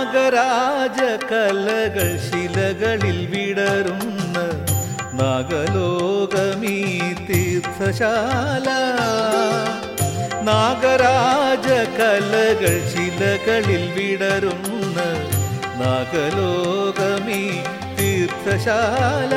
നാഗരാജ കലകൾ ശിലകളിൽ വിടരുന്ന നാഗലോകമീ തീർത്ഥശാല. നാഗരാജ കലകൾ ശിലകളിൽ വിടരുന്ന നാഗലോകമീ തീർത്ഥശാല.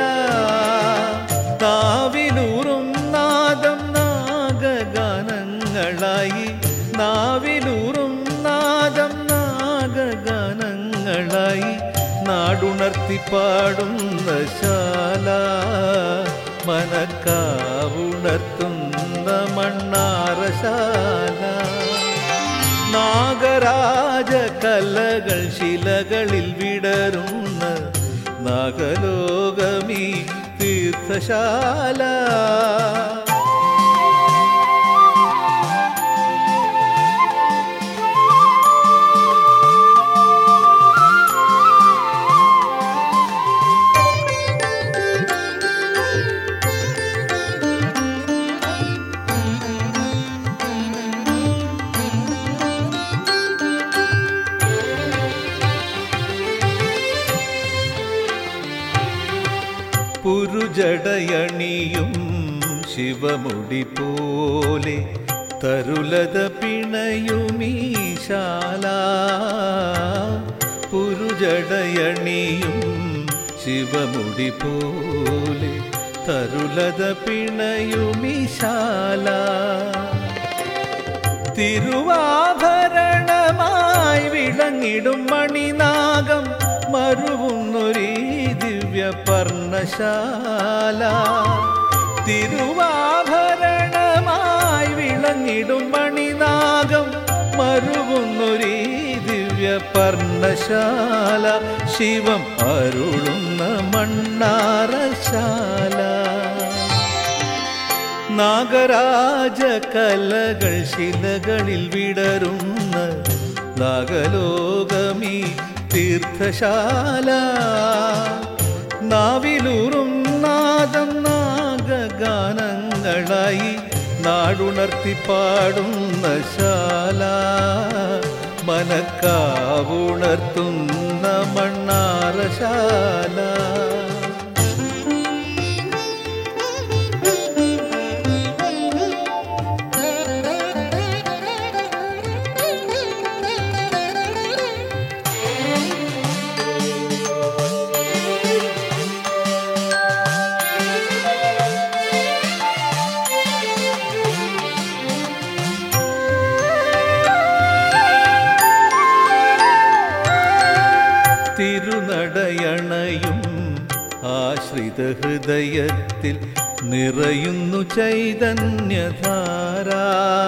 നാവിലൂറും നാദം നാഗഗാനങ്ങളായി, നാവിലൂറും നാദം നാഗഗാനങ്ങളായി നാടുണർത്തി പാടുന്ന ശാല. മനക്കാവുണർത്തുന്ന മണ്ണാറശാല. നാഗരാജ കലകൾ ശിലകളിൽ വിടരുന്ന നാഗലോകമീ തീർത്ഥശാല. പുരുജടയണിയും ശിവമുടി പോലെ തരുലത പിണയുമീശാല. പുരുജടയണിയും ശിവമുടി പോലെ തരുലത പിണയുമീശാല. തിരുവാഭരണമായി വിളങ്ങിടും മണിനാഗം മരുവുന്നൊരീ ദിവ്യ പർണശാല. തിരുവാഭരണമായി വിളങ്ങിടും മണിനാഗം മരുവുന്നൊരീ ദിവ്യ പർണശാല. ശിവം അരുളുന്ന മണ്ണാറശാല. നാഗരാജ കലകൾ ശിലകളിൽ വിടരുന്ന നാഗലോകമീ തീർത്ഥശാല. നാവിലൂറും നാദം നാഗഗാനങ്ങളായി നാടുണർത്തി പാടുന്ന ശാല. മനക്കാവുണർത്തുന്ന മണ്ണാറശാല. തിരുനടയണയും ആശ്രിത ഹൃദയത്തിൽ നിറയുന്നു ചൈതന്യധാര.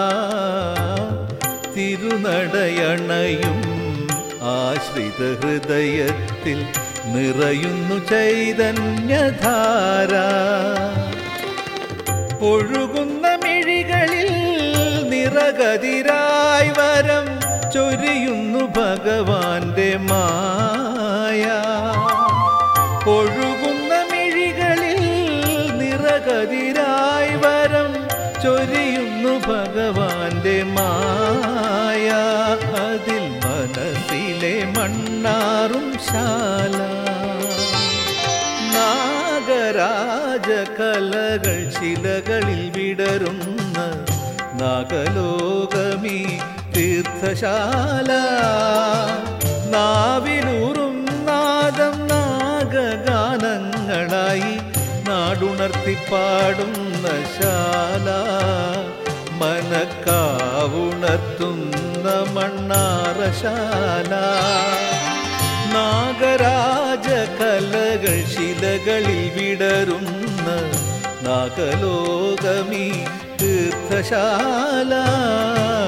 തിരുനടയണയും ആശ്രിത ഹൃദയത്തിൽ നിറയുന്നു ചൈതന്യധാര. ഒഴുകുന്ന മിഴികളിൽ നിറകതിരായി വരം ചൊരിയുന്നു ഭഗവാന്റെ മായ. ഒഴുകുന്ന മിഴികളിൽ നിറകതിരായി വരം ചൊരിയുന്നു ഭഗവാന്റെ മായ. അതിൽ മനസ്സിലെ മണ്ണാറും ശാല. നാഗരാജ കലകൾ ശിലകളിൽ വിടരുന്ന നാഗലോകമീ തീർത്ഥശാല. നാവിലൂറും നാദം നാഗഗാനങ്ങളായി നാടുണർത്തി പാടുന്ന ശാല. മനക്കാവുണർത്തുന്ന മണ്ണാറശാല. നാഗരാജ കലകൾ ശിലകളിൽ വിടരുന്ന നാഗലോകമീ തീർത്ഥശാല.